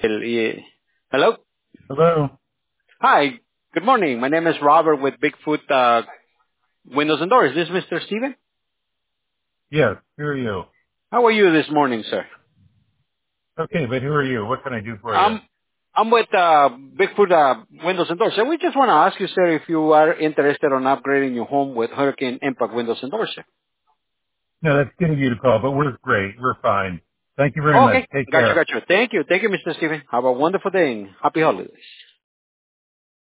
Hello? Hello? Hi. Good morning. My name is Robert with Bigfoot Windows and Doors. Is this Mr. Steven? Yes, who are you? How are you this morning, sir? Okay, but who are you? What can I do for you? I'm with Bigfoot Windows and Doors. So we just want to ask you, sir, if you are interested on upgrading your home with Hurricane Impact Windows and Doors, sir. No, that's getting you to call, but we're great. We're fine. Thank you very much. Okay. Take Got you, care. got you. Thank you. Thank you, Mr. Steven. Have a wonderful day and happy holidays.